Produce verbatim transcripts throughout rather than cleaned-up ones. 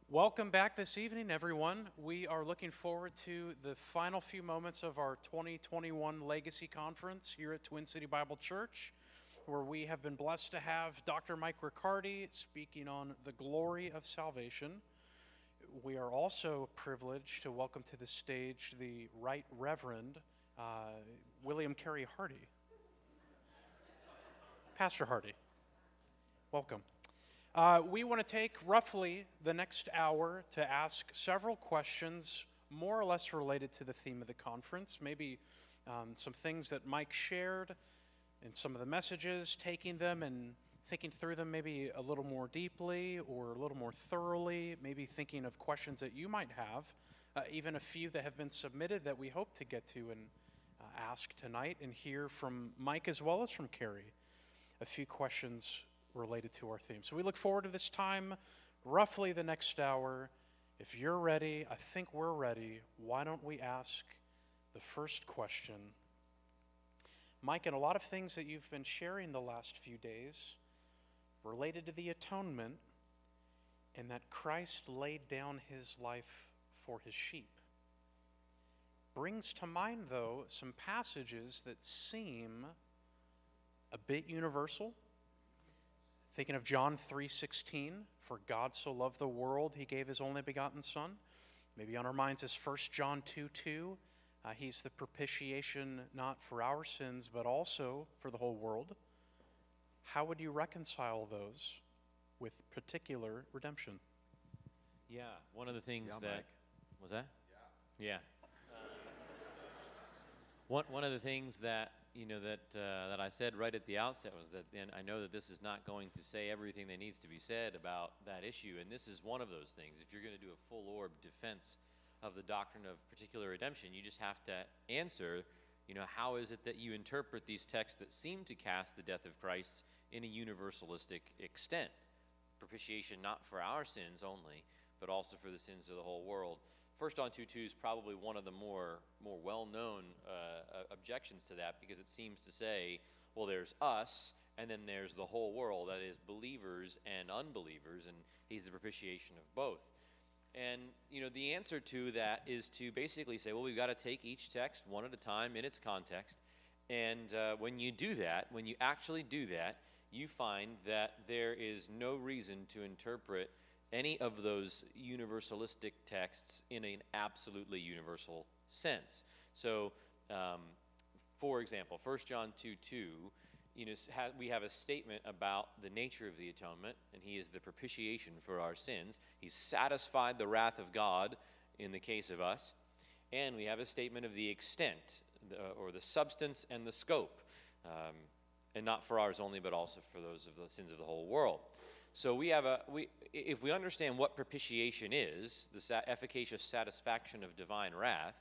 Welcome back this evening, everyone. We are looking forward to the final few moments of our twenty twenty-one Legacy Conference here at Twin City Bible Church, where we have been blessed to have Doctor Mike Riccardi speaking on the glory of salvation. We are also privileged to welcome to the stage the Right Reverend uh, William Carey Hardy. Pastor Hardy, welcome. Uh, we want to take roughly the next hour to ask several questions, more or less related to the theme of the conference, maybe um, some things that Mike shared in some of the messages, taking them and thinking through them maybe a little more deeply or a little more thoroughly, maybe thinking of questions that you might have, uh, even a few that have been submitted that we hope to get to and uh, ask tonight and hear from Mike as well as from Carey. A few questions related to our theme. So we look forward to this time, roughly the next hour. If you're ready, I think we're ready. Why don't we ask the first question? Mike, and a lot of things that you've been sharing the last few days related to the atonement and that Christ laid down his life for his sheep. Brings to mind, though, some passages that seem a bit universal. Thinking of John three sixteen, for God so loved the world, he gave his only begotten Son. Maybe on our minds is First John two two. Uh, he's the propitiation not for our sins, but also for the whole world. How would you reconcile those with particular redemption? Yeah, one of the things Yeah, that... Mike. Was that? Yeah. Yeah. One, one of the things that you know that uh, that I said right at the outset was that, and I know that this is not going to say everything that needs to be said about that issue, and this is one of those things. If you're going to do a full orb defense of the doctrine of particular redemption, you just have to answer, you know, how is it that you interpret these texts that seem to cast the death of Christ in a universalistic extent? Propitiation not for our sins only, but also for the sins of the whole world. First John two two is probably one of the more more well-known uh, objections to that, because it seems to say, well, there's us, and then there's the whole world, that is believers and unbelievers, and he's the propitiation of both. And, you know, the answer to that is to basically say, well, we've got to take each text one at a time in its context, and uh, when you do that, when you actually do that, you find that there is no reason to interpret any of those universalistic texts in an absolutely universal sense. So, um, for example, First John two two, you know, ha- we have a statement about the nature of the atonement, and he is the propitiation for our sins. He's satisfied the wrath of God in the case of us. And we have a statement of the extent, the, or the substance and the scope, um, and not for ours only, but also for those of the sins of the whole world. So we have a we if we understand what propitiation is, the sa- efficacious satisfaction of divine wrath,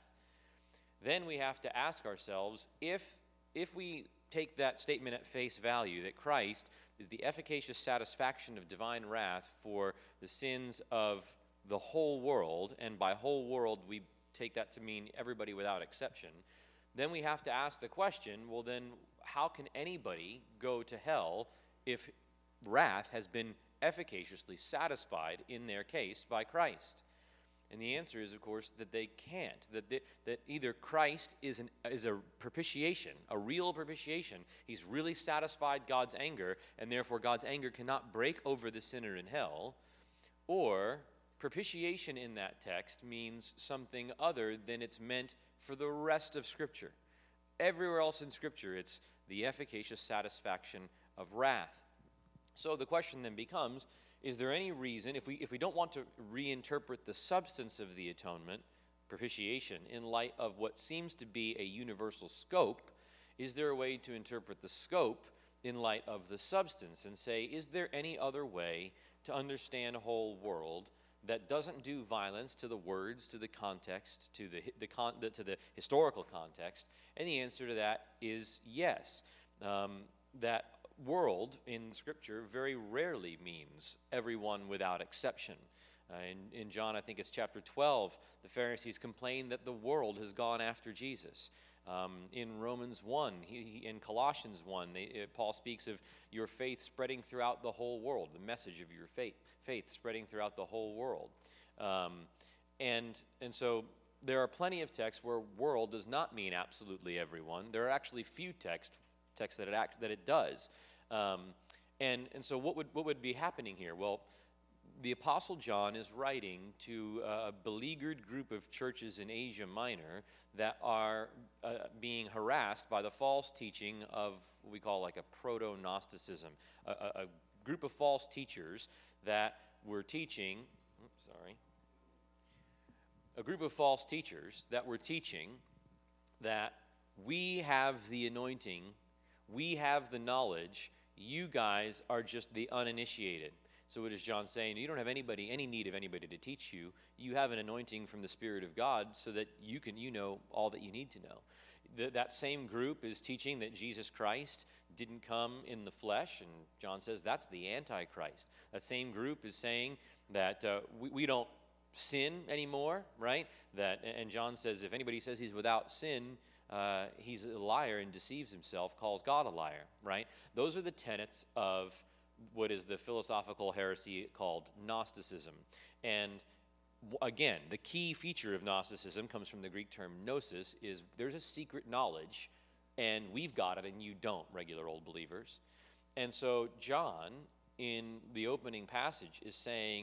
then we have to ask ourselves, if if we take that statement at face value, that Christ is the efficacious satisfaction of divine wrath for the sins of the whole world, and by whole world we take that to mean everybody without exception, then we have to ask the question, well then, how can anybody go to hell if wrath has been efficaciously satisfied in their case by Christ? And the answer is, of course, that they can't. That they, that either Christ is an is a propitiation, a real propitiation. He's really satisfied God's anger, and therefore God's anger cannot break over the sinner in hell, or propitiation in that text means something other than it's meant for the rest of Scripture. Everywhere else in Scripture, it's the efficacious satisfaction of wrath. So the question then becomes, is there any reason, if we if we don't want to reinterpret the substance of the atonement, propitiation, in light of what seems to be a universal scope, is there a way to interpret the scope in light of the substance and say, is there any other way to understand a whole world that doesn't do violence to the words, to the context, to the, the, con, the to the historical context? And the answer to that is yes. Um, that world in Scripture very rarely means everyone without exception. Uh, in, in John, I think it's chapter twelve, the Pharisees complain that the world has gone after Jesus. Um, in Romans one, he, he, in Colossians one, they, uh, Paul speaks of your faith spreading throughout the whole world, the message of your faith, faith spreading throughout the whole world. Um, and, and so there are plenty of texts where world does not mean absolutely everyone. There are actually few text, texts that it, act, that it does. Um, and, and so what would, what would be happening here? Well, the Apostle John is writing to a beleaguered group of churches in Asia Minor that are uh, being harassed by the false teaching of what we call like a proto-Gnosticism, a, a, a group of false teachers that were teaching, oops, sorry, a group of false teachers that were teaching that we have the anointing, we have the knowledge, you guys are just the uninitiated. So what is John saying? You don't have anybody, any need of anybody to teach you. You have an anointing from the Spirit of God so that you can, you know all that you need to know. The, that same group is teaching that Jesus Christ didn't come in the flesh, and John says that's the Antichrist. That same group is saying that uh, we, we don't sin anymore, right? That, and John says if anybody says he's without sin, uh, he's a liar and deceives himself, calls God a liar, right? Those are the tenets of what is the philosophical heresy called Gnosticism. And w- again, the key feature of Gnosticism comes from the Greek term gnosis, is there's a secret knowledge, and we've got it and you don't, regular old believers. And so John, in the opening passage, is saying,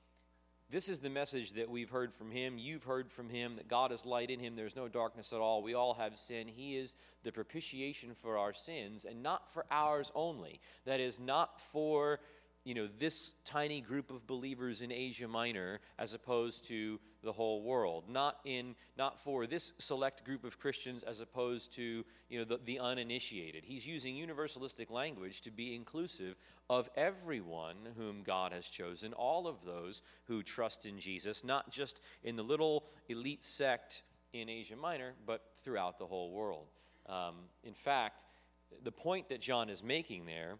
this is the message that we've heard from him, you've heard from him, that God is light in him, there's no darkness at all, we all have sin. He is the propitiation for our sins, and not for ours only. That is, not for, you know, this tiny group of believers in Asia Minor as opposed to the whole world. Not in, not for this select group of Christians as opposed to, you know, the, the uninitiated. He's using universalistic language to be inclusive of everyone whom God has chosen, all of those who trust in Jesus, not just in the little elite sect in Asia Minor, but throughout the whole world. Um, in fact, the point that John is making there,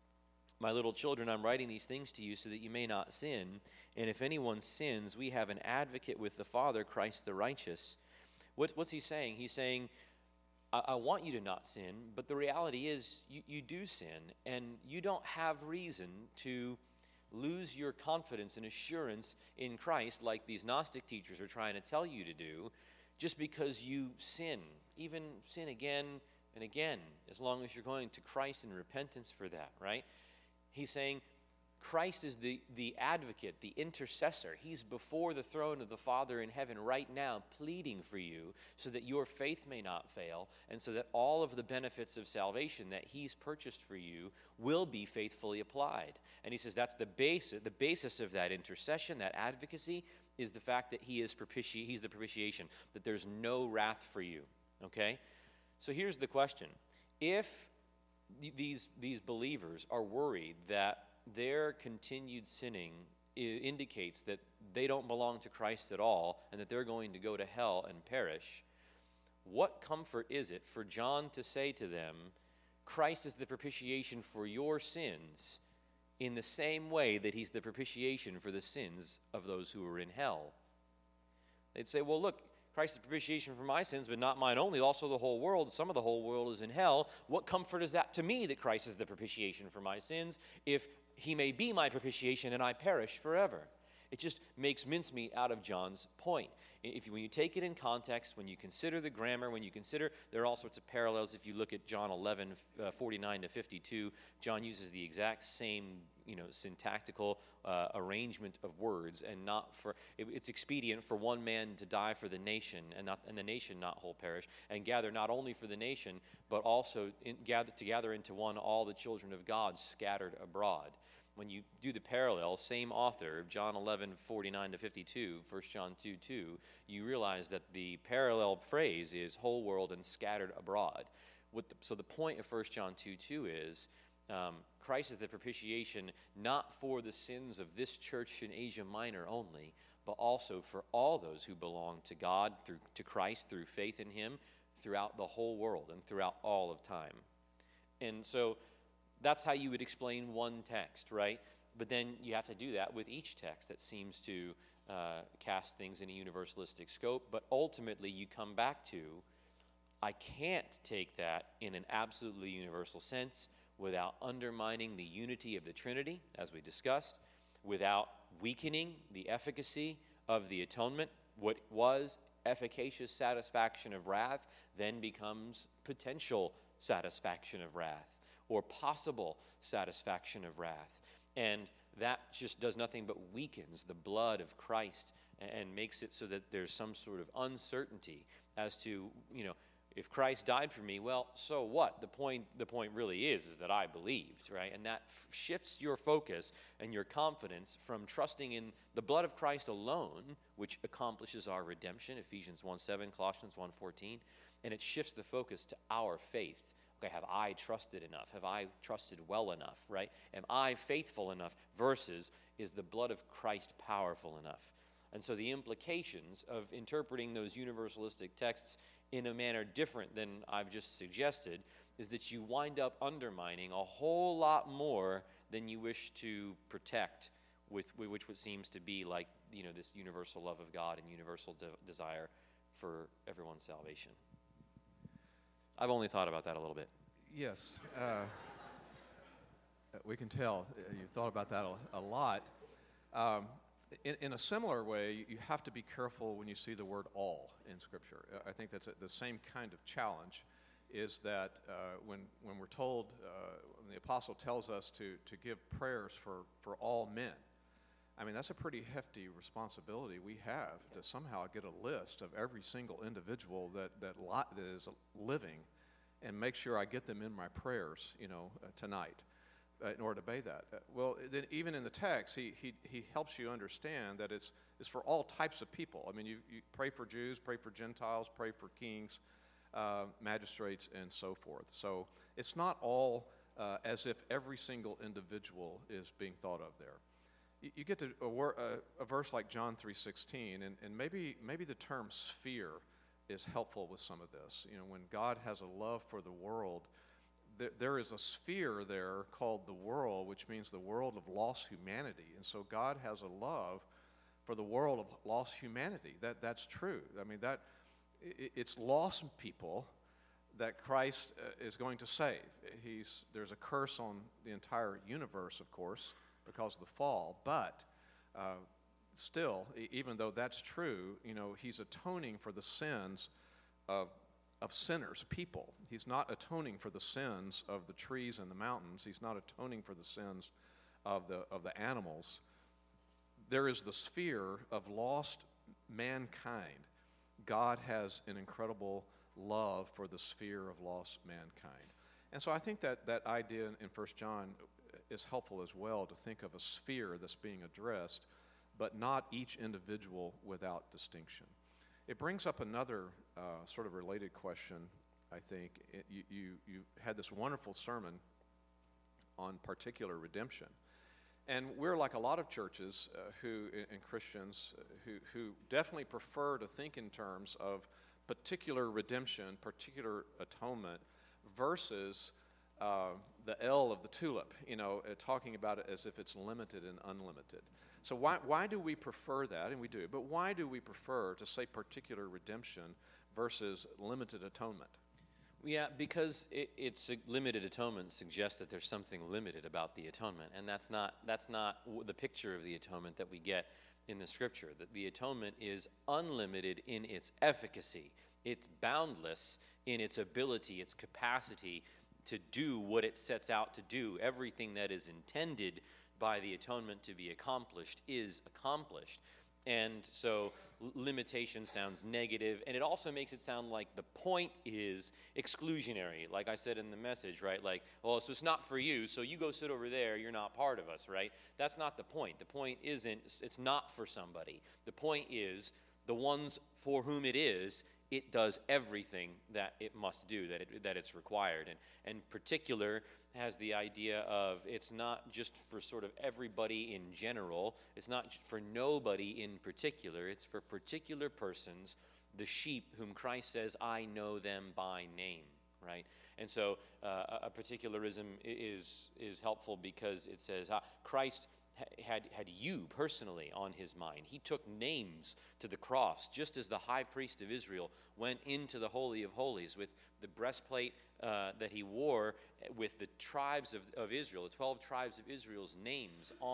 my little children, I'm writing these things to you so that you may not sin. And if anyone sins, we have an advocate with the Father, Christ the righteous. What, what's he saying? He's saying, I, I want you to not sin, but the reality is you, you do sin, and you don't have reason to lose your confidence and assurance in Christ like these Gnostic teachers are trying to tell you to do, just because you sin, even sin again and again, as long as you're going to Christ in repentance for that, right? He's saying Christ is the, the advocate, the intercessor. He's before the throne of the Father in heaven right now, pleading for you so that your faith may not fail, and so that all of the benefits of salvation that he's purchased for you will be faithfully applied. And he says that's the basis, the basis of that intercession, that advocacy, is the fact that he is propiti- he's the propitiation, that there's no wrath for you, okay? So here's the question. If These, these believers are worried that their continued sinning I- indicates that they don't belong to Christ at all and that they're going to go to hell and perish, what comfort is it for John to say to them, Christ is the propitiation for your sins in the same way that he's the propitiation for the sins of those who are in hell? They'd say, well, look, Christ is the propitiation for my sins, but not mine only, also the whole world. Some of the whole world is in hell. What comfort is that to me that Christ is the propitiation for my sins if he may be my propitiation and I perish forever? It just makes mincemeat out of John's point. If you, when you take it in context, when you consider the grammar, when you consider, there are all sorts of parallels. If you look at John eleven, uh, forty-nine to fifty-two, John uses the exact same, you know, syntactical uh, arrangement of words, and not for, it, it's expedient for one man to die for the nation, and not, and the nation not whole perish, and gather not only for the nation, but also in, gather, to gather into one all the children of God scattered abroad. When you do the parallel, same author, John eleven, forty-nine to fifty-two, First John two, two, you realize that the parallel phrase is whole world and scattered abroad. What the, so the point of First John two, two is um, Christ is the propitiation not for the sins of this church in Asia Minor only, but also for all those who belong to God, through to Christ, through faith in him, throughout the whole world and throughout all of time. And so that's how you would explain one text, right? But then you have to do that with each text that seems to uh, cast things in a universalistic scope. But ultimately, you come back to, I can't take that in an absolutely universal sense without undermining the unity of the Trinity, as we discussed, without weakening the efficacy of the atonement. What was efficacious satisfaction of wrath then becomes potential satisfaction of wrath, or possible satisfaction of wrath. And that just does nothing but weakens the blood of Christ and makes it so that there's some sort of uncertainty as to, you know, if Christ died for me, well, so what? The point, the point really is, is that I believed, right? And that f- shifts your focus and your confidence from trusting in the blood of Christ alone, which accomplishes our redemption, Ephesians one seven, Colossians one fourteen, and it shifts the focus to our faith. Okay, have I trusted enough? Have I trusted well enough, right? Am I faithful enough? Versus, is the blood of Christ powerful enough? And so the implications of interpreting those universalistic texts in a manner different than I've just suggested is that you wind up undermining a whole lot more than you wish to protect with, with which what seems to be like, you know, this universal love of God and universal de- desire for everyone's salvation. I've only thought about that a little bit. Yes, uh, we can tell uh, you've thought about that a, a lot. Um, in, in a similar way, you have to be careful when you see the word all in Scripture. I think that's a, the same kind of challenge, is that uh, when, when we're told, uh, when the apostle tells us to, to give prayers for, for all men, I mean, that's a pretty hefty responsibility we have to somehow get a list of every single individual that, that, li- that is living and make sure I get them in my prayers, you know, uh, tonight. Uh, in order to obey that. Uh, well, then even in the text, he, he, he helps you understand that it's, it's for all types of people. I mean, you, you pray for Jews, pray for Gentiles, pray for kings, uh, magistrates, and so forth. So it's not all uh, as if every single individual is being thought of there. You, you get to a, wor- a, a verse like John three sixteen, and, and maybe, maybe the term sphere is helpful with some of this. You know, when God has a love for the world, there is a sphere there called the world, which means the world of lost humanity. And so God has a love for the world of lost humanity. That, that's true. I mean, that it's lost people that Christ uh, is going to save. He's, there's a curse on the entire universe, of course, because of the fall. But uh, still, even though that's true, you know, he's atoning for the sins of of sinners, people. He's not atoning for the sins of the trees and the mountains. He's not atoning for the sins of the of the animals. There is the sphere of lost mankind. God has an incredible love for the sphere of lost mankind. And so I think that that idea in First John is helpful as well, to think of a sphere that's being addressed, but not each individual without distinction. It brings up another uh, sort of related question, I think. It, you, you, you had this wonderful sermon on particular redemption. And we're like a lot of churches uh, who, and Christians, uh, who, who definitely prefer to think in terms of particular redemption, particular atonement, versus uh, the L of the tulip, you know, uh, talking about it as if it's limited and unlimited. So why why do we prefer that? And we do. But why do we prefer to say particular redemption versus limited atonement? Yeah, because it, it's a limited atonement suggests that there's something limited about the atonement, and that's not that's not the picture of the atonement that we get in the Scripture. That the atonement is unlimited in its efficacy. It's boundless in its ability, its capacity to do what it sets out to do. Everything that is intended by the atonement to be accomplished is accomplished. And so limitation sounds negative, and it also makes it sound like the point is exclusionary, like I said in the message, right? Like, oh, so it's not for you, so you go sit over there, you're not part of us, right? That's not the point. The point isn't, it's not for somebody. The point is, the ones for whom it is, it does everything that it must do, that it, that it's required. And, and particular has the idea of it's not just for sort of everybody in general. It's not for nobody in particular. It's for particular persons, the sheep whom Christ says, I know them by name, right? And so uh, a particularism is, is helpful because it says uh, Christ had had you personally on his mind. He took names to the cross, just as the high priest of Israel went into the Holy of Holies with the breastplate uh, that he wore with the tribes of, of Israel, the twelve tribes of Israel's names on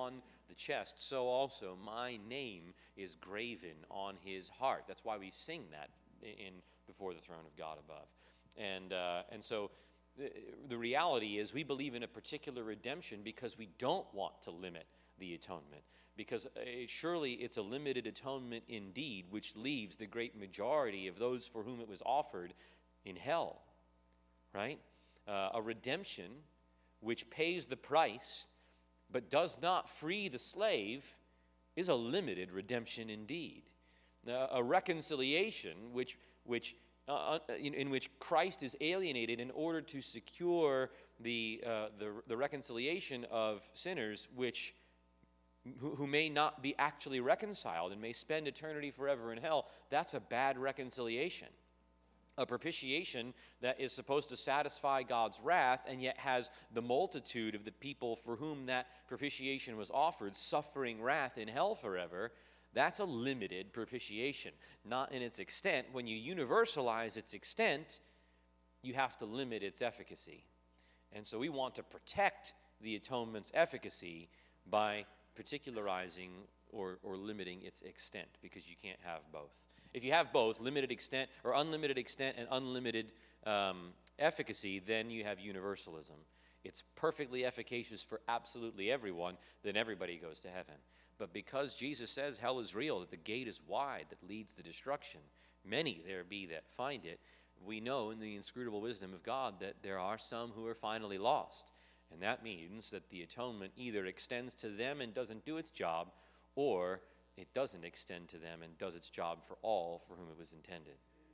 the chest, so also my name is graven on his heart. That's why we sing that in before the throne of God above. And uh, and so the, the reality is we believe in a particular redemption because we don't want to limit the atonement. Because uh, surely it's a limited atonement indeed, which leaves the great majority of those for whom it was offered in hell, right? Uh, a redemption which pays the price but does not free the slave is a limited redemption indeed. Uh, a reconciliation which, which, uh, in, in which Christ is alienated in order to secure the, uh, the, the reconciliation of sinners which Who, who may not be actually reconciled and may spend eternity forever in hell, that's a bad reconciliation. A propitiation that is supposed to satisfy God's wrath and yet has the multitude of the people for whom that propitiation was offered suffering wrath in hell forever, that's a limited propitiation. Not in its extent. When you universalize its extent, you have to limit its efficacy. And so we want to protect the atonement's efficacy by particularizing or, or limiting its extent, because you can't have both. If you have both, limited extent or unlimited extent and unlimited um, efficacy, then you have universalism. It's perfectly efficacious for absolutely everyone, then everybody goes to heaven. But because Jesus says hell is real, that the gate is wide that leads to destruction, many there be that find it, we know in the inscrutable wisdom of God that there are some who are finally lost. And that means that the atonement either extends to them and doesn't do its job, or it doesn't extend to them and does its job for all for whom it was intended.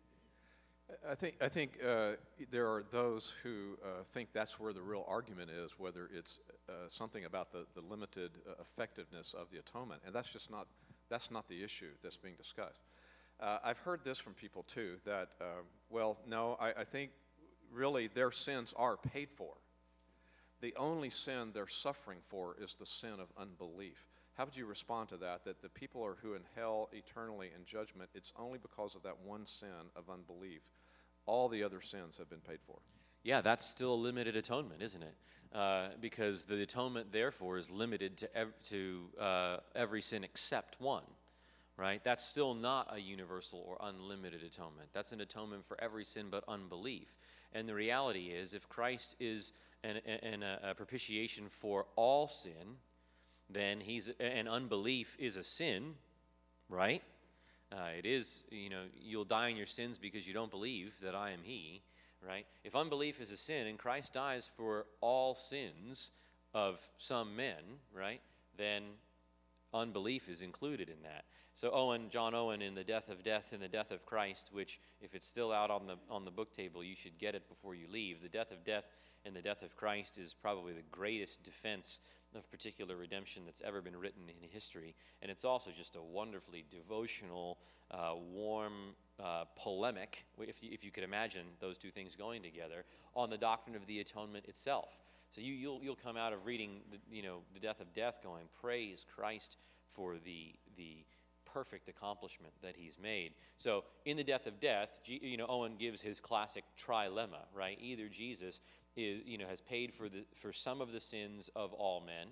I think I think uh, there are those who uh, think that's where the real argument is, whether it's uh, something about the, the limited uh, effectiveness of the atonement, and that's just not that's not the issue that's being discussed. Uh, I've heard this from people too, that uh, well, no, I, I think really their sins are paid for. The only sin they're suffering for is the sin of unbelief. How would you respond to that, that the people are who in hell eternally in judgment, it's only because of that one sin of unbelief. All the other sins have been paid for. Yeah, that's still a limited atonement, isn't it? Uh, because the atonement, therefore, is limited to, ev- to uh, every sin except one, right? That's still not a universal or unlimited atonement. That's an atonement for every sin but unbelief. And the reality is, if Christ is an, an, a, a propitiation for all sin, then he's and unbelief is a sin, right? Uh, it is, you know, you'll die in your sins because you don't believe that I am he, right? If unbelief is a sin and Christ dies for all sins of some men, right, then unbelief is included in that. So Owen, John Owen, in The Death of Death and the Death of Christ, which if it's still out on the on the book table, you should get it before you leave. The Death of Death and the Death of Christ is probably the greatest defense of particular redemption that's ever been written in history. And it's also just a wonderfully devotional, uh, warm uh, polemic, if you, if you could imagine those two things going together, on the doctrine of the atonement itself. So you, you'll, you'll come out of reading the, you know, the Death of Death going, praise Christ for the, the perfect accomplishment that he's made. So in the Death of Death, G, you know, Owen gives his classic trilemma, right? Either Jesus is, you know, has paid for the for some of the sins of all men,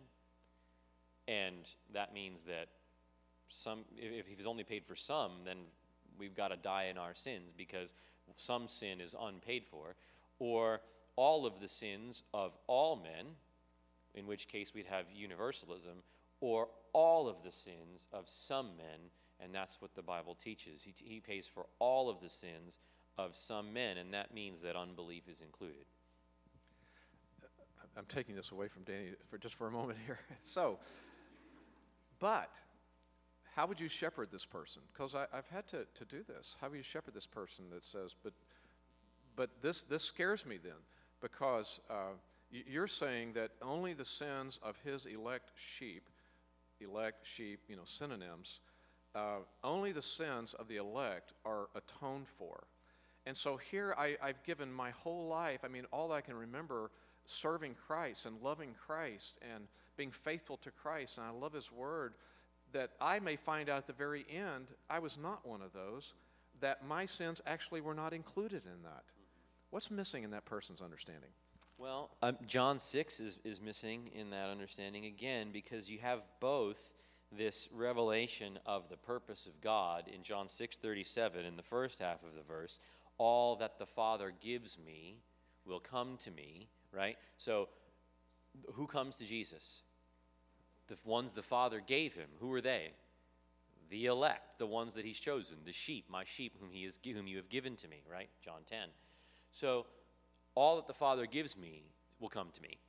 and that means that some, if he's only paid for some, then we've got to die in our sins because some sin is unpaid for, or all of the sins of all men, in which case we'd have universalism, or all of the sins of some men, and that's what the Bible teaches. He, he pays for all of the sins of some men, and that means that unbelief is included. I'm taking this away from Danny for just for a moment here. So, but how would you shepherd this person? Because I've had to, to do this. How would you shepherd this person that says, but but this, this scares me then, because uh, you're saying that only the sins of his elect sheep, elect sheep, you know, synonyms, uh, only the sins of the elect are atoned for. And so here I, I've given my whole life, I mean, all I can remember serving Christ and loving Christ and being faithful to Christ, and I love his word, that I may find out at the very end I was not one of those, that my sins actually were not included in that. What's missing in that person's understanding? Well, um, John six is, is missing in that understanding again, because you have both this revelation of the purpose of God in John six thirty-seven, in the first half of the verse, all that the Father gives me will come to me, right? So who comes to Jesus? The ones the Father gave him. Who are they? The elect, the ones that he's chosen, the sheep, my sheep whom he is whom you have given to me, right? John ten. So all that the Father gives me will come to me.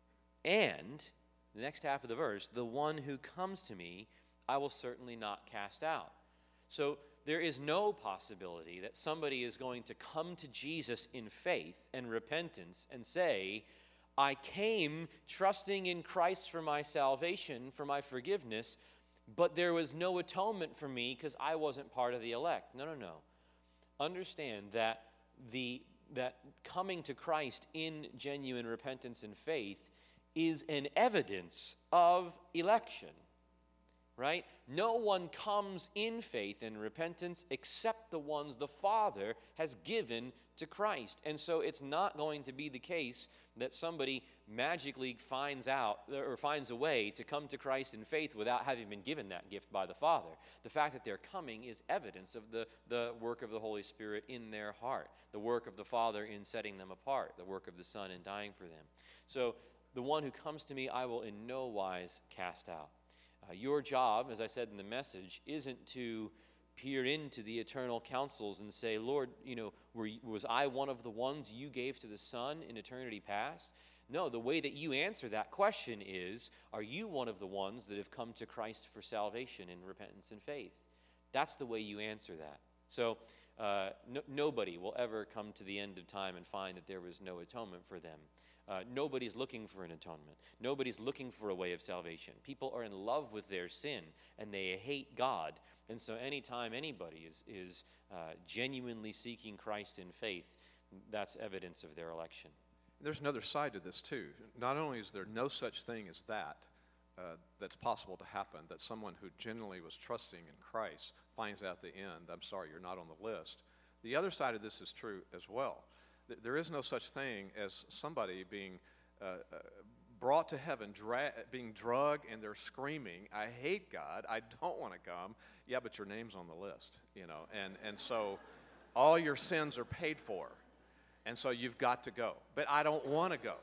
And the next half of the verse, the one who comes to me, I will certainly not cast out. So there is no possibility that somebody is going to come to Jesus in faith and repentance and say, I came trusting in Christ for my salvation, for my forgiveness, but there was no atonement for me because I wasn't part of the elect. No, no, no. Understand that the that coming to Christ in genuine repentance and faith is an evidence of election, right? No one comes in faith and repentance except the ones the Father has given to Christ. And so it's not going to be the case that somebody magically finds out or finds a way to come to Christ in faith without having been given that gift by the Father. The fact that they're coming is evidence of the, the work of the Holy Spirit in their heart, the work of the Father in setting them apart, the work of the Son in dying for them. So the one who comes to me, I will in no wise cast out. Uh, your job, as I said in the message, isn't to peer into the eternal counsels and say, Lord, you know, were, was I one of the ones you gave to the Son in eternity past? No, the way that you answer that question is, are you one of the ones that have come to Christ for salvation in repentance and faith? That's the way you answer that. So uh, no, nobody will ever come to the end of time and find that there was no atonement for them. Uh, nobody's looking for an atonement. Nobody's looking for a way of salvation. People are in love with their sin, and they hate God. And so anytime anybody is, is uh, genuinely seeking Christ in faith, that's evidence of their election. There's another side to this, too. Not only is there no such thing as that, uh, that's possible to happen, that someone who genuinely was trusting in Christ finds out at the end, I'm sorry, you're not on the list. The other side of this is true as well. There is no such thing as somebody being uh, uh, brought to heaven, dra- being drugged, and they're screaming, I hate God, I don't want to come. Yeah, but your name's on the list, you know, and, and so all your sins are paid for, and so you've got to go. But I don't want to go.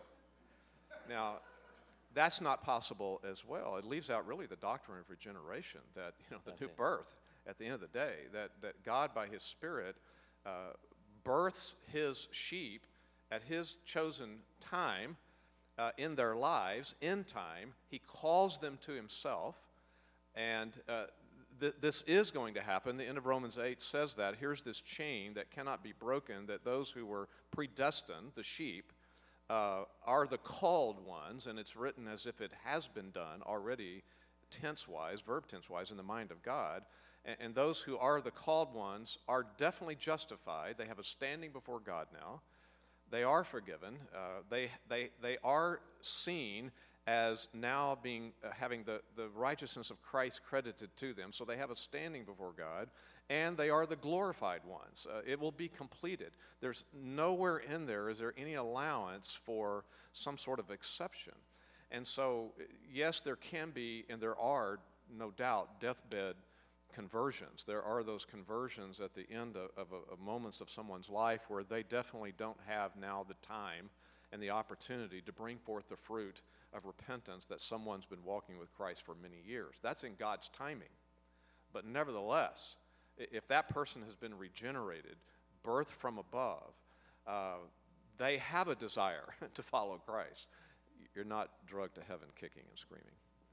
Now, that's not possible as well. It leaves out really the doctrine of regeneration, that, you know, the That's new it. birth at the end of the day, that, that God by his Spirit uh, births his sheep at his chosen time uh, in their lives, in time. He calls them to himself, and uh, th- this is going to happen. The end of Romans eight says that. Here's this chain that cannot be broken, that those who were predestined, the sheep, uh, are the called ones, and it's written as if it has been done already, tense-wise, verb tense-wise, in the mind of God. And those who are the called ones are definitely justified. They have a standing before God now. They are forgiven. Uh, they, they, they are seen as now being uh, having the, the righteousness of Christ credited to them. So they have a standing before God, and they are the glorified ones. Uh, it will be completed. There's nowhere in there is there any allowance for some sort of exception. And so, yes, there can be, and there are, no doubt, deathbed conversions. There are those conversions at the end of, of, of moments of someone's life where they definitely don't have now the time and the opportunity to bring forth the fruit of repentance that someone's been walking with Christ for many years. That's in God's timing. But nevertheless, if that person has been regenerated, birthed from above, uh, they have a desire to follow Christ. You're not drugged to heaven kicking and screaming.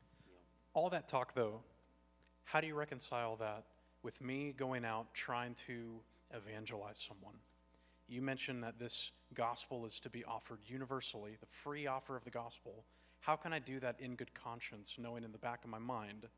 All that talk, though, how do you reconcile that with me going out trying to evangelize someone? You mentioned that this gospel is to be offered universally, the free offer of the gospel. How can I do that in good conscience, knowing in the back of my mind,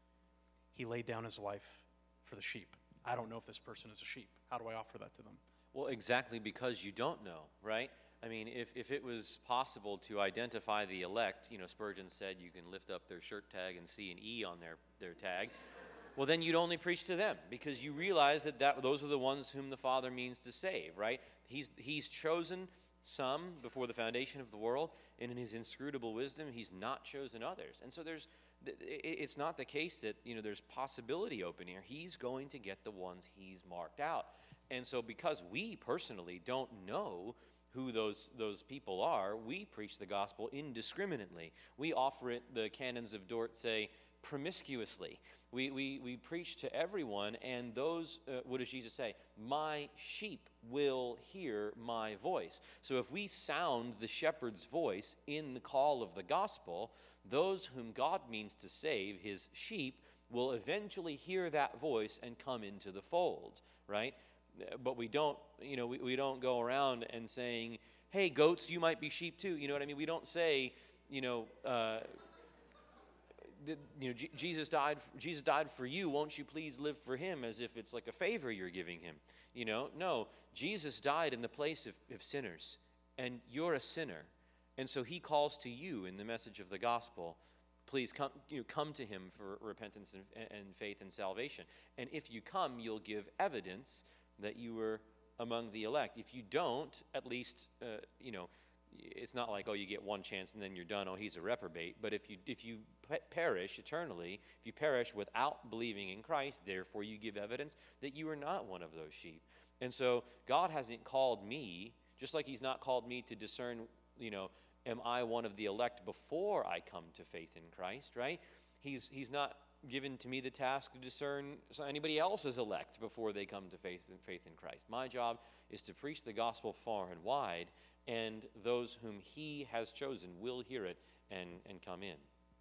he laid down his life for the sheep? I don't know if this person is a sheep. How do I offer that to them? Well, exactly because you don't know, right? I mean, if, if it was possible to identify the elect, you know, Spurgeon said you can lift up their shirt tag and see an E on their, their tag, well, then you'd only preach to them because you realize that, that those are the ones whom the Father means to save, right? He's, he's chosen some before the foundation of the world, and in his inscrutable wisdom, he's not chosen others. And so there's, it's not the case that, you know, there's possibility open here. He's going to get the ones he's marked out. And so because we personally don't know who those those people are, we preach the gospel indiscriminately. We offer it, the canons of Dort say, promiscuously. We, we, we preach to everyone, and those, uh, what does Jesus say? My sheep will hear my voice. So if we sound the shepherd's voice in the call of the gospel, those whom God means to save, his sheep, will eventually hear that voice and come into the fold, right? But we don't, you know, we, we don't go around and saying, hey, goats, you might be sheep too. You know what I mean? We don't say, you know, uh, you know, J- Jesus died. Jesus died for you. Won't you please live for him? As if it's like a favor you're giving him. You know, no. Jesus died in the place of, of sinners, and you're a sinner, and so he calls to you in the message of the gospel. Please come. You know, come to him for repentance and, and faith and salvation. And if you come, you'll give evidence that you were among the elect. If you don't, at least, uh, you know. It's not like, oh, you get one chance and then you're done. Oh, he's a reprobate. But if you if you pe- perish eternally, if you perish without believing in Christ, therefore you give evidence that you are not one of those sheep. And so God hasn't called me, just like he's not called me to discern, you know, am I one of the elect before I come to faith in Christ, right? He's he's not given to me the task to discern anybody else's elect before they come to faith in, faith in Christ. My job is to preach the gospel far and wide, and those whom he has chosen will hear it and, and come in.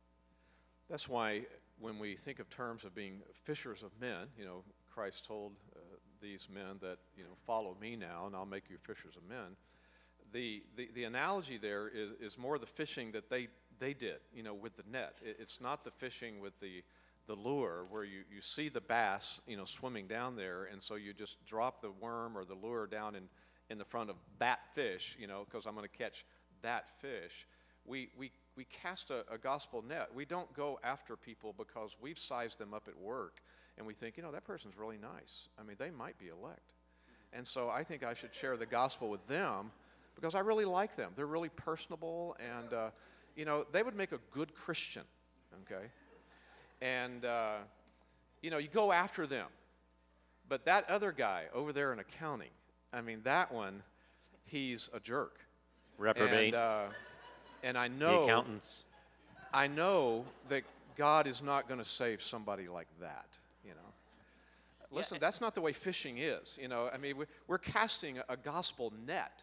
That's why when we think of terms of being fishers of men, you know, Christ told uh, these men that, you know, follow me now and I'll make you fishers of men. The, the, the analogy there is, is more the fishing that they, they did, you know, with the net. It, it's not the fishing with the, the lure where you, you see the bass, you know, swimming down there, and so you just drop the worm or the lure down in in the front of that fish, you know, because I'm going to catch that fish. We we we cast a, a gospel net. We don't go after people because we've sized them up at work, and we think, you know, that person's really nice. I mean, they might be elect. And so I think I should share the gospel with them because I really like them. They're really personable, and, uh, you know, they would make a good Christian, okay? And, uh, you know, you go after them. But that other guy over there in accounting, I mean, that one, he's a jerk. Reprobate. And, uh, and I The know, accountants. I know that God is not going to save somebody like that, you know. Listen, Yeah. that's not the way fishing is, you know. I mean, we- we're casting a gospel net.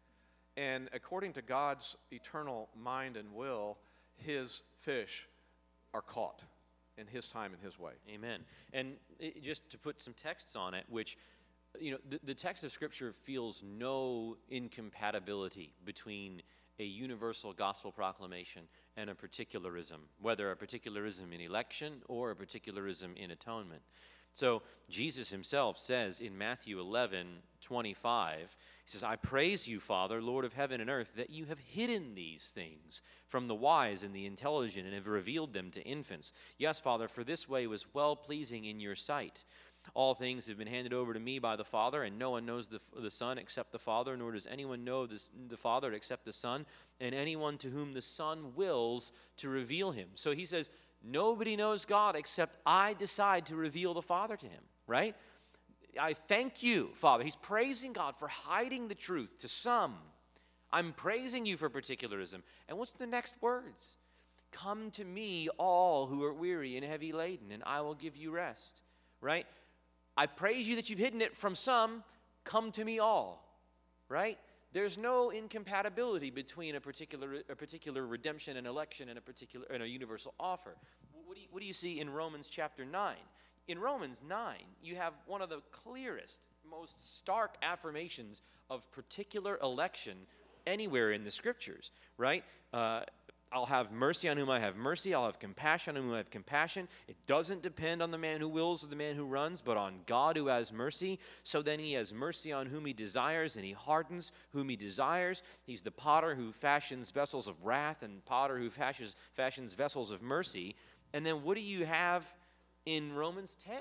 And according to God's eternal mind and will, his fish are caught in his time and his way. Amen. And it, just to put some texts on it, which, you know, the, the text of Scripture feels no incompatibility between a universal gospel proclamation and a particularism, whether a particularism in election or a particularism in atonement. So Jesus himself says in Matthew eleven twenty-five, he says, I praise you, Father, Lord of heaven and earth, that you have hidden these things from the wise and the intelligent and have revealed them to infants. Yes, Father, for this way was well-pleasing in your sight. All things have been handed over to me by the Father, and no one knows the, the Son except the Father, nor does anyone know this, the Father except the Son, and anyone to whom the Son wills to reveal him. So he says, nobody knows God except I decide to reveal the Father to him, right? I thank you, Father. He's praising God for hiding the truth to some. I'm praising you for particularism. And what's the next words? Come to me, all who are weary and heavy laden, and I will give you rest, right? I praise you that you've hidden it from some. Come to me all, right? There's no incompatibility between a particular a particular redemption and election and a particular and a universal offer. What do you, what do you see in Romans chapter nine? In Romans nine, you have one of the clearest, most stark affirmations of particular election anywhere in the Scriptures, right? Uh, I'll have mercy on whom I have mercy. I'll have compassion on whom I have compassion. It doesn't depend on the man who wills or the man who runs, but on God who has mercy. So then he has mercy on whom he desires, and he hardens whom he desires. He's the potter who fashions vessels of wrath and potter who fashions, fashions vessels of mercy. And then what do you have in Romans ten?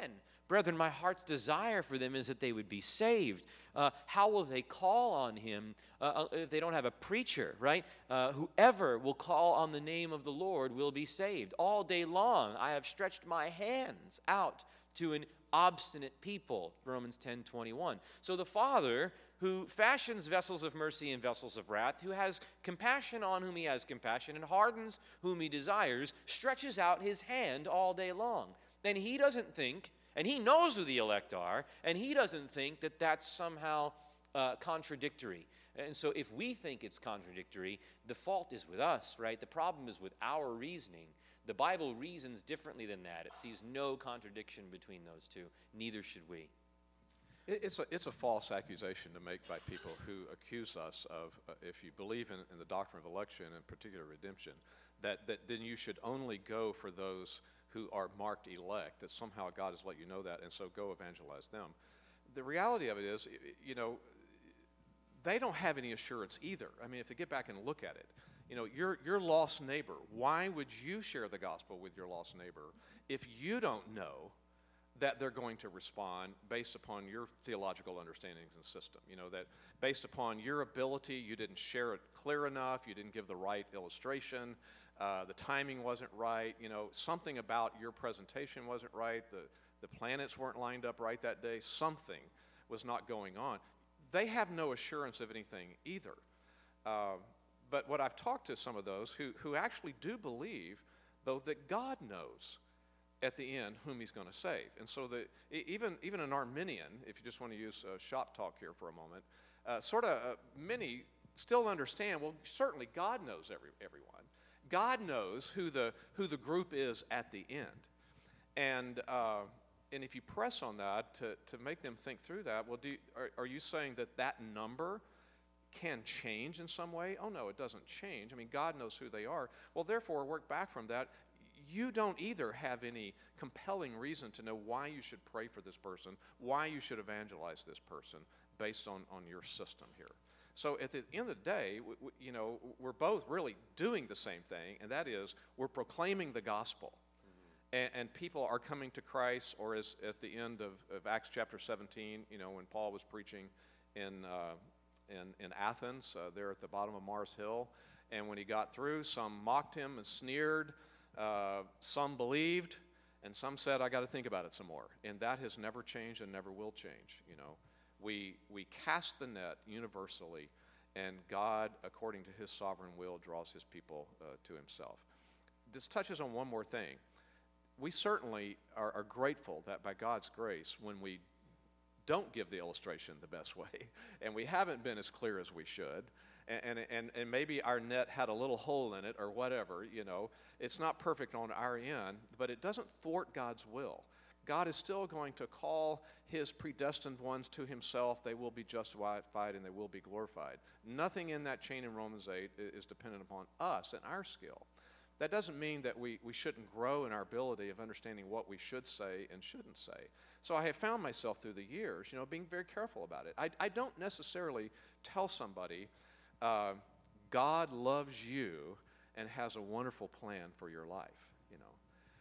Brethren, my heart's desire for them is that they would be saved. Uh, how will they call on him uh, if they don't have a preacher, right? Uh, whoever will call on the name of the Lord will be saved. All day long I have stretched my hands out to an obstinate people, Romans ten twenty-one. So the Father, who fashions vessels of mercy and vessels of wrath, who has compassion on whom he has compassion and hardens whom he desires, stretches out his hand all day long. And he doesn't think, and he knows who the elect are, and he doesn't think that that's somehow uh, contradictory. And so if we think it's contradictory, the fault is with us, right? The problem is with our reasoning. The Bible reasons differently than that. It sees no contradiction between those two. Neither should we. It- It's a, it's a false accusation to make by people who accuse us of, uh, if you believe in, in the doctrine of election, and particular redemption, that, that then you should only go for those who are marked elect, that somehow God has let you know that, and so go evangelize them. The reality of it is, y- y- you know, they don't have any assurance either. I mean, if you get back and look at it, you know, your, your lost neighbor, why would you share the gospel with your lost neighbor if you don't know that they're going to respond based upon your theological understandings and system? You know, that based upon your ability, you didn't share it clear enough, you didn't give the right illustration, uh, the timing wasn't right, you know, something about your presentation wasn't right, the, the planets weren't lined up right that day, something was not going on. They have no assurance of anything either. Uh, but what I've talked to some of those who, who actually do believe, though, that God knows at the end whom he's going to save. And so the, e- even, even an Arminian, if you just want to use uh, shop talk here for a moment, uh, sort of uh, many still understand, well, certainly God knows every, everyone. God knows who the, who the group is at the end. And, uh, and if you press on that to, to make them think through that, well, do you, are, are you saying that that number can change in some way? Oh, no, it doesn't change. I mean, God knows who they are. Well, therefore, work back from that. You don't either have any compelling reason to know why you should pray for this person, why you should evangelize this person based on, on your system here. So at the end of the day, we, we, you know, we're both really doing the same thing, and that is we're proclaiming the gospel. And, and people are coming to Christ, or as at the end of, of Acts chapter seventeen, you know, when Paul was preaching in, uh, in, in Athens, uh, there at the bottom of Mars Hill, and when he got through, some mocked him and sneered, uh, some believed, and some said, I got to think about it some more. And that has never changed and never will change, you know. We, we cast the net universally, and God, according to his sovereign will, draws his people uh, to himself. This touches on one more thing. We certainly are, are grateful that by God's grace, when we don't give the illustration the best way, and we haven't been as clear as we should, and, and, and maybe our net had a little hole in it or whatever, you know, it's not perfect on our end, but it doesn't thwart God's will. God is still going to call his predestined ones to himself. They will be justified and they will be glorified. Nothing in that chain in Romans eight is dependent upon us and our skill. That doesn't mean that we, we shouldn't grow in our ability of understanding what we should say and shouldn't say. So I have found myself through the years, you know, being very careful about it. I, I don't necessarily tell somebody, uh, God loves you and has a wonderful plan for your life, you know.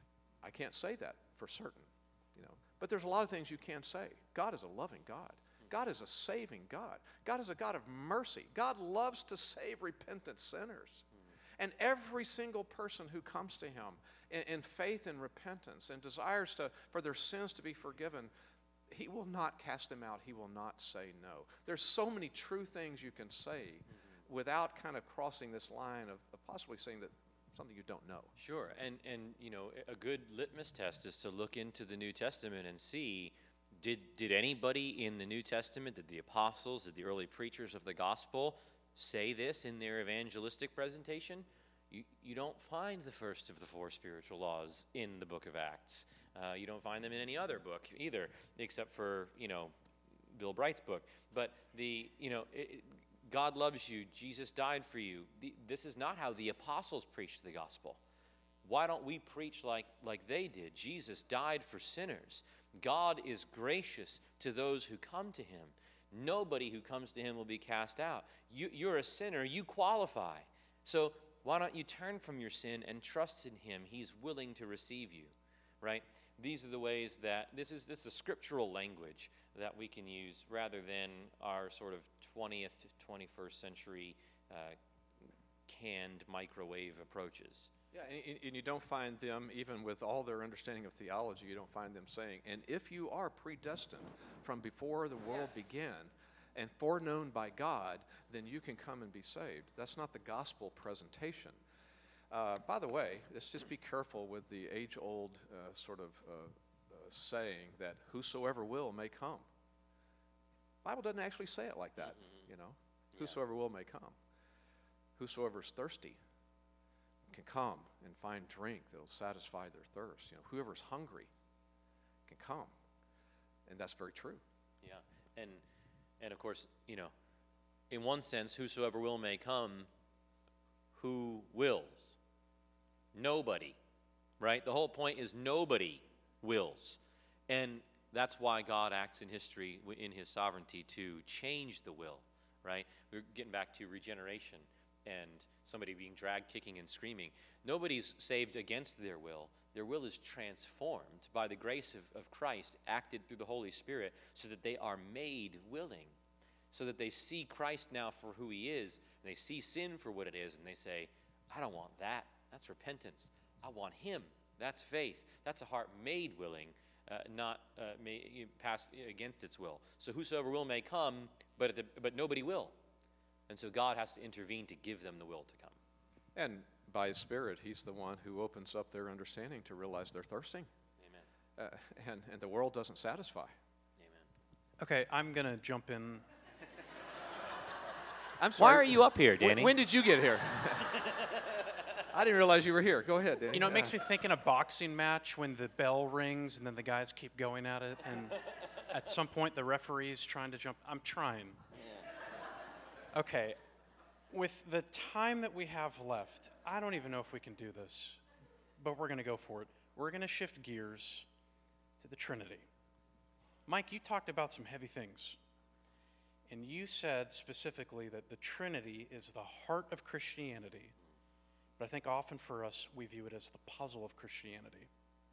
I can't say that for certain, you know. But there's a lot of things you can say. God is a loving God. God is a saving God. God is a God of mercy. God loves to save repentant sinners. And every single person who comes to him in, in faith and repentance and desires to, for their sins to be forgiven, he will not cast them out. He will not say no. There's so many true things you can say mm-hmm. without kind of crossing this line of, of possibly saying that something you don't know. Sure, and, and you know, a good litmus test is to look into the New Testament and see, did, did anybody in the New Testament, did the apostles, did the early preachers of the gospel say this in their evangelistic presentation? You, you don't find the first of the four spiritual laws in the book of Acts. Uh, you don't find them in any other book either, except for, you know, Bill Bright's book. But the, you know, it, God loves you, Jesus died for you. The, this is not how the apostles preached the gospel. Why don't we preach like, like they did? Jesus died for sinners. God is gracious to those who come to him. Nobody who comes to him will be cast out. You, you're a sinner. You qualify. So why don't you turn from your sin and trust in him? He's willing to receive you. right? These are the ways that, this is, this is scriptural language that we can use rather than our sort of twentieth, twenty-first century uh, canned microwave approaches. Yeah, and, and you don't find them, even with all their understanding of theology, you don't find them saying, and if you are predestined from before the world began and foreknown by God, then you can come and be saved. That's not the gospel presentation. Uh, by the way, let's just be careful with the age-old uh, sort of uh, uh, saying that whosoever will may come. The Bible doesn't actually say it like that, Mm-hmm. you know. Yeah. Whosoever will may come. Whosoever is thirsty can come and find drink that will satisfy their thirst. You know, whoever's hungry can come, and that's very true. Yeah, and and of course, you know, in one sense, whosoever will may come. Who wills? Nobody, right? The whole point is nobody wills, and that's why God acts in history in His sovereignty to change the will, right? We're getting back to regeneration and somebody being dragged, kicking, and screaming. Nobody's saved against their will. Their will is transformed by the grace of, of Christ, acted through the Holy Spirit, so that they are made willing, so that they see Christ now for who He is, and they see sin for what it is, and they say, I don't want that. That's repentance. I want Him. That's faith. That's a heart made willing, uh, not uh, may, pass against its will. So whosoever will may come, but, the, but nobody will. And so God has to intervene to give them the will to come. And by His Spirit, He's the one who opens up their understanding to realize they're thirsting. Amen. Uh, and, and the world doesn't satisfy. Amen. Okay, I'm going to jump in. I'm sorry. Why are you up here, When, Danny? when did you get here? I didn't realize you were here. Go ahead, Danny. You know, it makes Uh, me think in a boxing match when the bell rings and then the guys keep going at it, and at some point the referee's trying to jump. I'm trying. Okay, with the time that we have left, I don't even know if we can do this, but we're going to go for it. We're going to shift gears to the Trinity. Mike, you talked about some heavy things, and you said specifically that the Trinity is the heart of Christianity, but I think often for us, we view it as the puzzle of Christianity.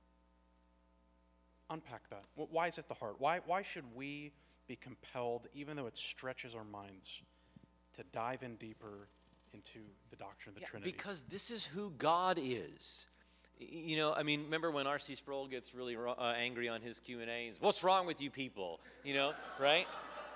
Unpack that. Wh- Why is it the heart? Why, why should we be compelled, even though it stretches our minds, to dive in deeper into the doctrine of the Yeah, Trinity? because this is who God is. Y- You know, I mean, remember when R C Sproul gets really ro- uh, angry on his Q and A's? What's wrong with you people? You know, right?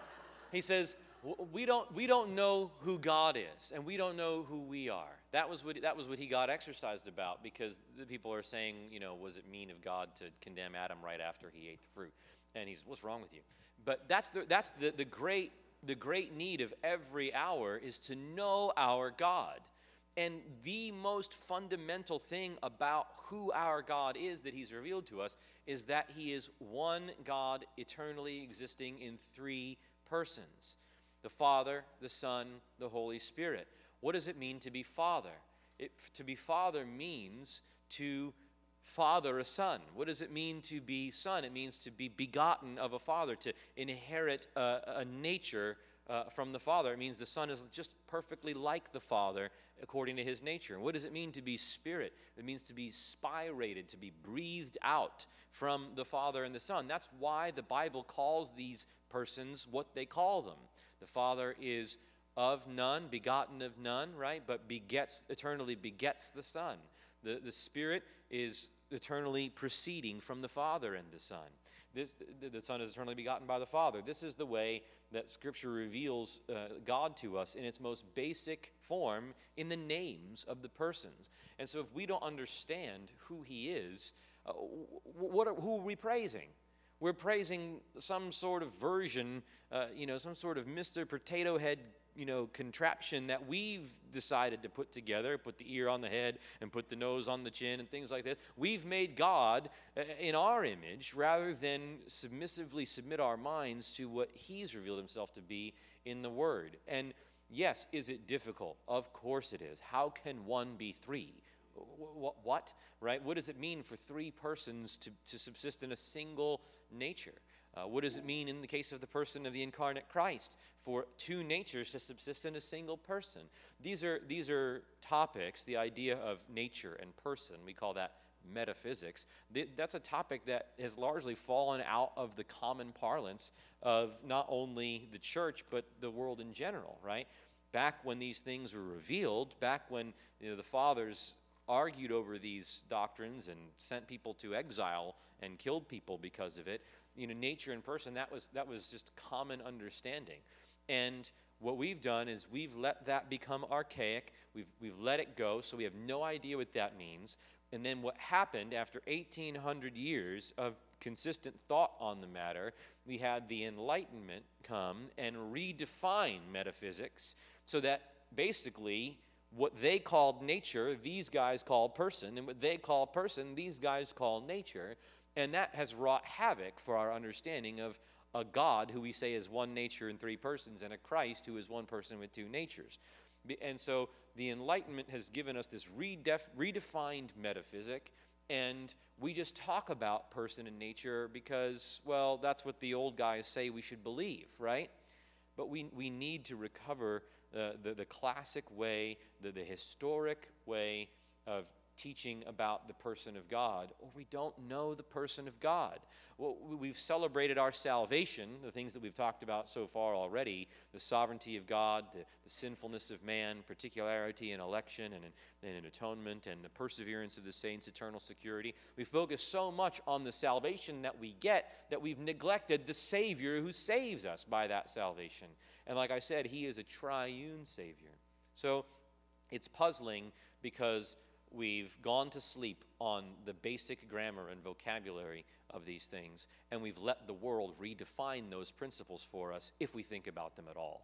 He says, "W- we don't, we don't know who God is, and we don't know who we are. That was what, that was what he got exercised about, because the people are saying, you know, was it mean of God to condemn Adam right after he ate the fruit? And he's, what's wrong with you? But that's the, that's the, the great, the great need of every hour, is to know our God. And the most fundamental thing about who our God is that He's revealed to us is that He is one God eternally existing in three persons: the Father, the Son, the Holy Spirit. What does it mean to be Father? It, to be Father means to father a son. What does it mean to be son? It means to be begotten of a father, to inherit a, a nature uh, from the Father. It means the Son is just perfectly like the Father according to His nature. And what does it mean to be Spirit? It means to be spirated, to be breathed out from the Father and the Son. That's why the Bible calls these persons what they call them. The Father is of none, begotten of none, right? But begets, eternally begets the Son. The, the Spirit is eternally proceeding from the Father and the Son. This, the, the Son is eternally begotten by the Father. This is the way that Scripture reveals uh, God to us in its most basic form, in the names of the persons. And so if we don't understand who He is, uh, what are, who are we praising? We're praising some sort of version, uh, you know, some sort of Mister Potato Head, you know, contraption that we've decided to put together, put the ear on the head and put the nose on the chin and things like that. We've made God uh, in our image, rather than submissively submit our minds to what He's revealed Himself to be in the Word. And yes, is it difficult? Of course it is. How can one be three? What, what, right? What does it mean for three persons to, to subsist in a single nature? Uh, what does it mean in the case of the person of the incarnate Christ for two natures to subsist in a single person? These are, these are topics, the idea of nature and person, we call that metaphysics. Th- that's a topic that has largely fallen out of the common parlance of not only the church, but the world in general, right? Back when these things were revealed, back when you know, the fathers argued over these doctrines and sent people to exile and killed people because of it, you know, nature and person, that was that was just common understanding. And what we've done is we've let that become archaic. We've we've let it go, so we have no idea what that means. And then what happened after eighteen hundred years of consistent thought on the matter, we had the Enlightenment come and redefine metaphysics so that basically what they called nature, these guys call person, and what they call person, these guys call nature. And that has wrought havoc for our understanding of a God who we say is one nature in three persons, and a Christ who is one person with two natures. And so the Enlightenment has given us this redef- redefined metaphysic, and we just talk about person and nature because, well, that's what the old guys say we should believe, right? But we, we need to recover uh, the, the classic way, the, the historic way of teaching about the person of God, or we don't know the person of God. Well, we've celebrated our salvation, the things that we've talked about so far already, the sovereignty of God, the, the sinfulness of man, particularity in election and in, and in atonement, and the perseverance of the saints' eternal security. We focus so much on the salvation that we get that we've neglected the Savior who saves us by that salvation. And like I said, he is a triune Savior. So it's puzzling because we've gone to sleep on the basic grammar and vocabulary of these things, and we've let the world redefine those principles for us if we think about them at all.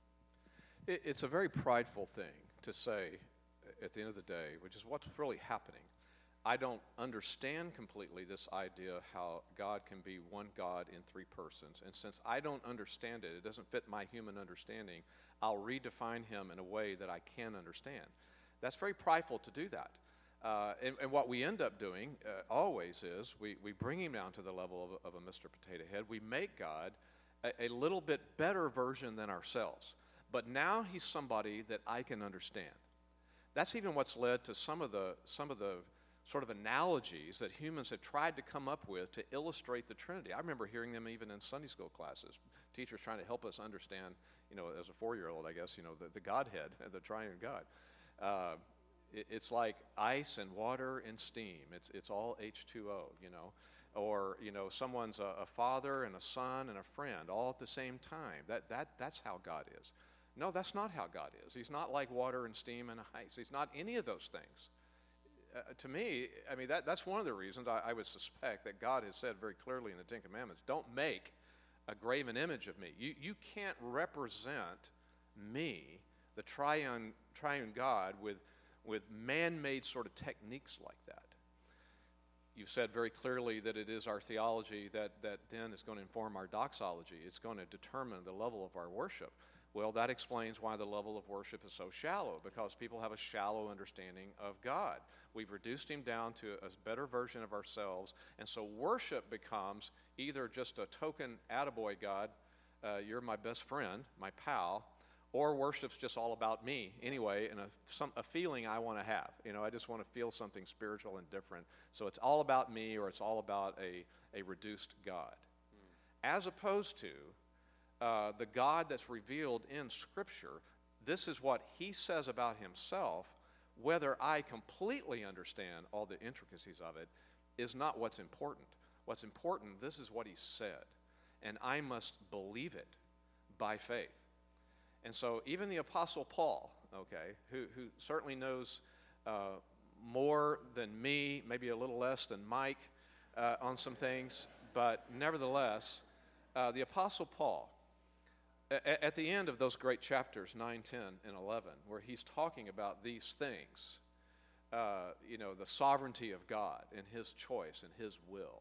It, it's a very prideful thing to say at the end of the day, which is what's really happening. I don't understand completely this idea how God can be one God in three persons, and since I don't understand it, it doesn't fit my human understanding, I'll redefine him in a way that I can understand. That's very prideful to do that. Uh, and, and what we end up doing uh, always is we, we bring him down to the level of, of a Mister Potato Head. We make God a, a little bit better version than ourselves. But now he's somebody that I can understand. That's even what's led to some of the some of the sort of analogies that humans have tried to come up with to illustrate the Trinity. I remember hearing them even in Sunday school classes. Teachers trying to help us understand, you know, as a four-year-old, I guess, you know, the, the Godhead, the triune God. Uh, it, it's like ice and water and steam. It's it's all H two O, you know. Or, you know, someone's a, a father and a son and a friend all at the same time. That that that's how God is. No, that's not how God is. He's not like water and steam and ice. He's not any of those things. Uh, to me, I mean, that that's one of the reasons I, I would suspect that God has said very clearly in the Ten Commandments, don't make a graven image of me. You you can't represent me, the triune triune God, with with man-made sort of techniques like that. You've said very clearly that it is our theology that, that then is going to inform our doxology. It's going to determine the level of our worship. Well, that explains why the level of worship is so shallow, because people have a shallow understanding of God. We've reduced him down to a better version of ourselves, and so worship becomes either just a token attaboy God, uh, you're my best friend, my pal, or worship's just all about me anyway, and a, some, a feeling I want to have. You know, I just want to feel something spiritual and different. So it's all about me, or it's all about a, a reduced God. Hmm. As opposed to uh, the God that's revealed in Scripture, this is what he says about himself. Whether I completely understand all the intricacies of it is not what's important. What's important, this is what he said, and I must believe it by faith. And so even the Apostle Paul, okay, who, who certainly knows uh, more than me, maybe a little less than Mike uh, on some things, but nevertheless, uh, the Apostle Paul, a- at the end of those great chapters, nine, ten, and eleven, where he's talking about these things, uh, you know, the sovereignty of God and his choice and his will,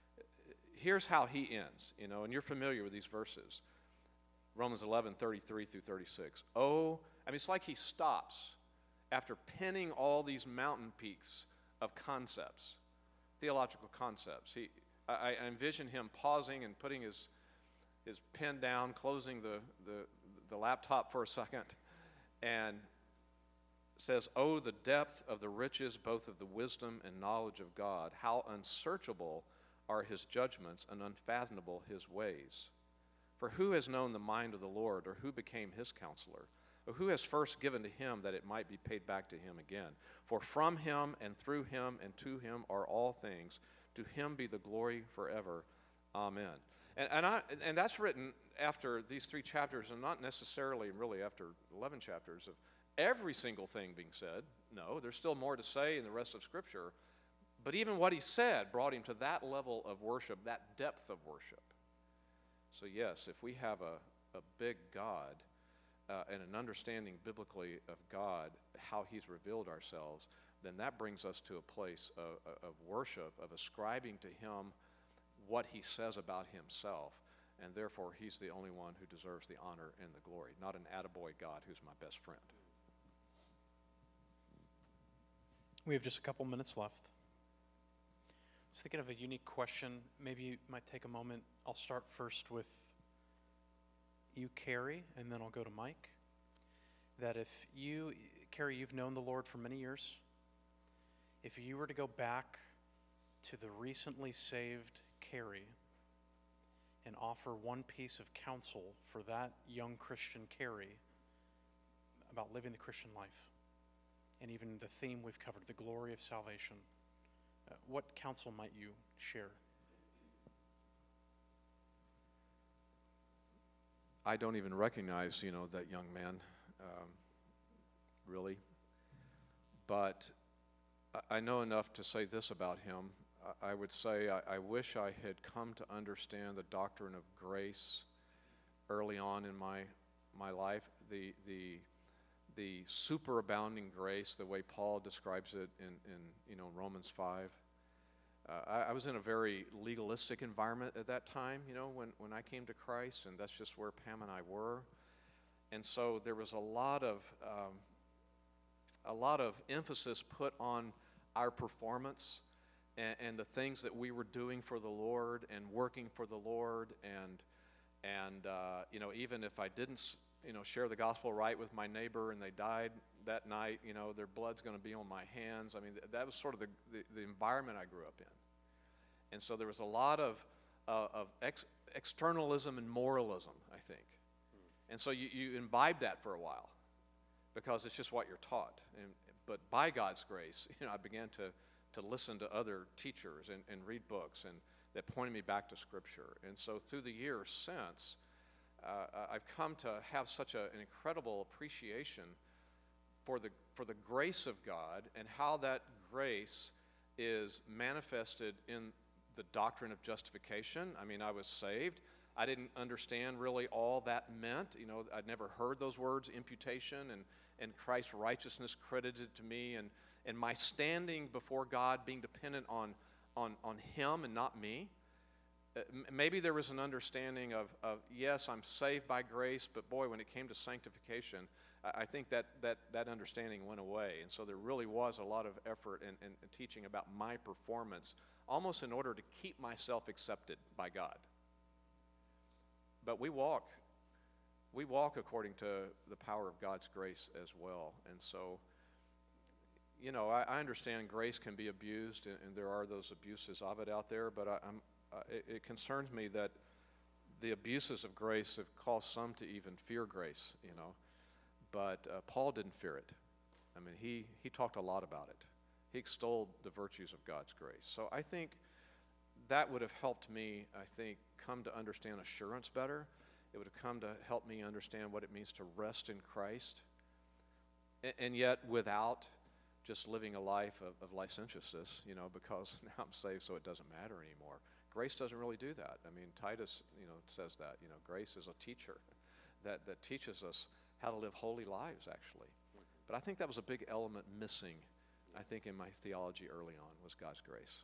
here's how he ends, you know, and you're familiar with these verses. Romans eleven, thirty-three through thirty-six. Oh, I mean, it's like he stops after penning all these mountain peaks of concepts, theological concepts. He, I, I envision him pausing and putting his his pen down, closing the, the, the laptop for a second, and says, "Oh, the depth of the riches both of the wisdom and knowledge of God, how unsearchable are his judgments and unfathomable his ways. For who has known the mind of the Lord, or who became his counselor? Or who has first given to him that it might be paid back to him again? For from him and through him and to him are all things. To him be the glory forever. Amen." And and, I, and that's written after these three chapters, and not necessarily really after eleven chapters of every single thing being said. No, there's still more to say in the rest of Scripture. But even what he said brought him to that level of worship, that depth of worship. So yes, if we have a, a big God uh, and an understanding biblically of God, how he's revealed ourselves, then that brings us to a place of, of worship, of ascribing to him what he says about himself. And therefore, he's the only one who deserves the honor and the glory, not an attaboy God who's my best friend. We have just a couple minutes left. I was thinking of a unique question. Maybe you might take a moment. I'll start first with you, Carrie, and then I'll go to Mike. That if you, Carrie, you've known the Lord for many years. If you were to go back to the recently saved Carrie and offer one piece of counsel for that young Christian Carrie about living the Christian life, and even the theme we've covered, the glory of salvation, uh, what counsel might you share? I don't even recognize, you know, that young man, um, really. But I know enough to say this about him. I would say I, I wish I had come to understand the doctrine of grace early on in my my life. The the the superabounding grace, the way Paul describes it in, in you know Romans five. Uh, I, I was in a very legalistic environment at that time, you know, when, when I came to Christ, and that's just where Pam and I were. And so there was a lot of um, a lot of emphasis put on our performance and, and the things that we were doing for the Lord and working for the Lord, and and uh, you know, even if I didn't you know share the gospel right with my neighbor and they died that night, you know, their blood's going to be on my hands. I mean, th- that was sort of the, the, the environment I grew up in. And so there was a lot of uh, of ex- externalism and moralism, I think. Mm. And so you, you imbibe that for a while because it's just what you're taught. And, but by God's grace, you know, I began to, to listen to other teachers and, and read books and that pointed me back to Scripture. And so through the years since, uh, I've come to have such a, an incredible appreciation for the for the grace of God and how that grace is manifested in the doctrine of justification. I mean, I was saved. I didn't understand really all that meant. You know, I'd never heard those words, imputation and, and Christ's righteousness credited to me, and, and my standing before God being dependent on on, on Him and not me. Uh, m- maybe there was an understanding of, of, yes, I'm saved by grace, but boy, when it came to sanctification, I think that, that, that understanding went away. And so there really was a lot of effort in, in, in teaching about my performance, almost in order to keep myself accepted by God. But we walk, we walk according to the power of God's grace as well. And so, you know, I, I understand grace can be abused, and, and there are those abuses of it out there, but I, I'm, uh, it, it concerns me that the abuses of grace have caused some to even fear grace, you know. But uh, Paul didn't fear it. I mean, he, he talked a lot about it. He extolled the virtues of God's grace. So I think that would have helped me, I think, come to understand assurance better. It would have come to help me understand what it means to rest in Christ, and, and yet without just living a life of, of licentiousness, you know, because now I'm saved so it doesn't matter anymore. Grace doesn't really do that. I mean, Titus, you know, says that. You know, grace is a teacher that, that teaches us how to live holy lives, actually. But I think that was a big element missing, I think, in my theology early on, was God's grace.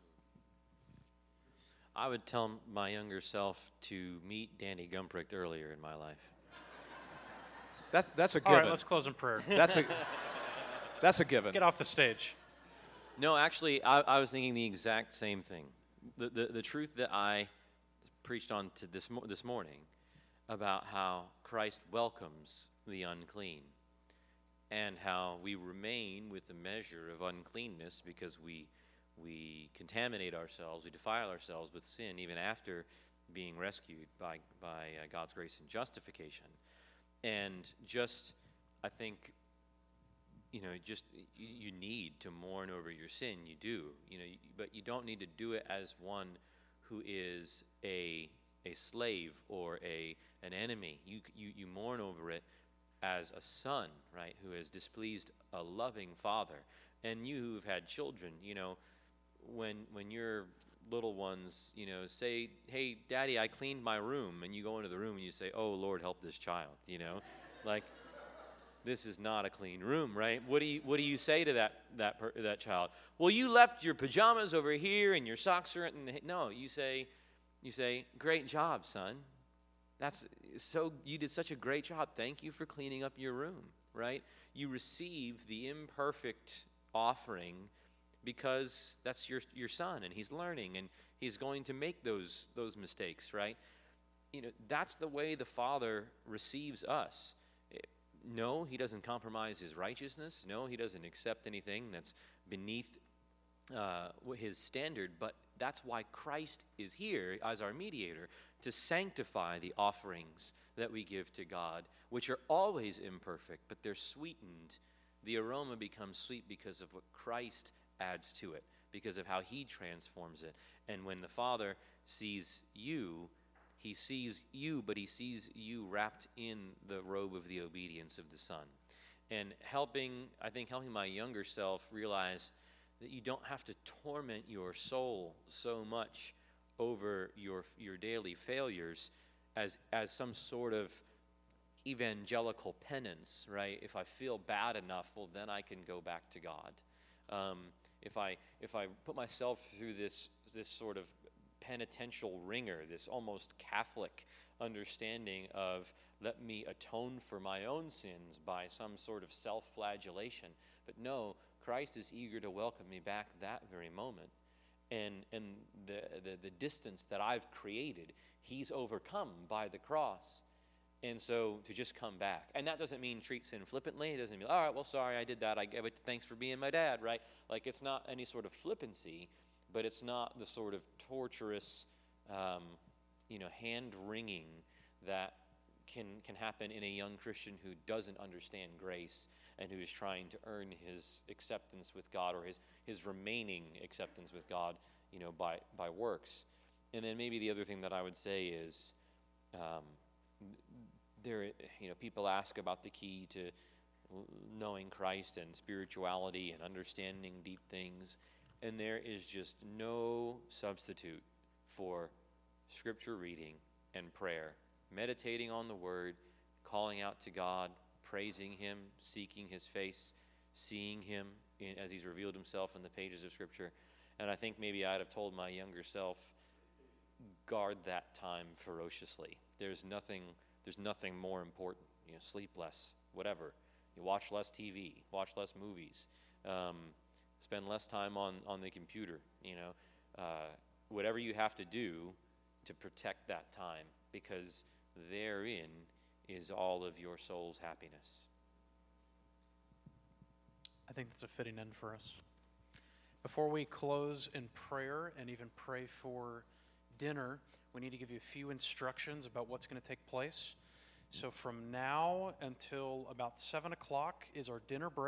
I would tell my younger self to meet Danny Gumpricht earlier in my life. That's, that's a All given. right, let's close in prayer. That's a, that's a given. Get off the stage. No, actually, I, I was thinking the exact same thing. The, the, the truth that I preached on to this, mo- this morning about how Christ welcomes the unclean. and how we remain with the measure of uncleanness because we we contaminate ourselves, we defile ourselves with sin even after being rescued by by uh, God's grace and justification. And just, I think, you know, just you, you need to mourn over your sin. You do, you know, but you don't need to do it as one who is a a slave or a an enemy. You you you mourn over it as a son, right, who has displeased a loving father. And you who've had children, you know, when when your little ones, you know, say, "Hey, Daddy, I cleaned my room," and you go into the room and you say, "Oh, Lord, help this child," you know, like, this is not a clean room, right? What do you what do you say to that that per, that child? Well, you left your pajamas over here and your socks are in the, no. You say, you say, "Great job, son. That's so you did such a great job. Thank you for cleaning up your room," right? You receive the imperfect offering because that's your your son and he's learning and he's going to make those those mistakes, right? You know, that's the way the Father receives us. No, he doesn't compromise his righteousness. No, he doesn't accept anything that's beneath uh, his standard, but that's why Christ is here as our mediator, to sanctify the offerings that we give to God, which are always imperfect, but they're sweetened. The aroma becomes sweet because of what Christ adds to it, because of how he transforms it. And when the Father sees you, he sees you, but he sees you wrapped in the robe of the obedience of the Son. And helping, I think, helping my younger self realize that you don't have to torment your soul so much over your your daily failures as as some sort of evangelical penance, right? If I feel bad enough, well, then I can go back to God. Um, if I if I put myself through this this sort of penitential ringer, this almost Catholic understanding of let me atone for my own sins by some sort of self-flagellation. But no, Christ is eager to welcome me back that very moment. And and the, the, the distance that I've created, he's overcome by the cross. And so to just come back. And that doesn't mean treat sin flippantly. It doesn't mean, all right, well, sorry, I did that. I give it, thanks for being my dad, right? Like, it's not any sort of flippancy, but it's not the sort of torturous, um, you know, hand-wringing that can can happen in a young Christian who doesn't understand grace and who is trying to earn his acceptance with God, or his his remaining acceptance with God, you know, by by works. And then maybe the other thing that I would say is, um, there, you know, people ask about the key to knowing Christ and spirituality and understanding deep things. And there is just no substitute for scripture reading and prayer, meditating on the word, calling out to God, praising him, seeking his face, seeing him in, as he's revealed himself in the pages of scripture. And I think maybe I'd have told my younger self, guard that time ferociously. There's nothing, there's nothing more important. You know, sleep less, whatever. You watch less T V, watch less movies. Um, Spend less time on, on the computer, you know, uh, whatever you have to do to protect that time, because therein is all of your soul's happiness. I think that's a fitting end for us. Before we close in prayer and even pray for dinner, we need to give you a few instructions about what's going to take place. So from now until about seven o'clock is our dinner break.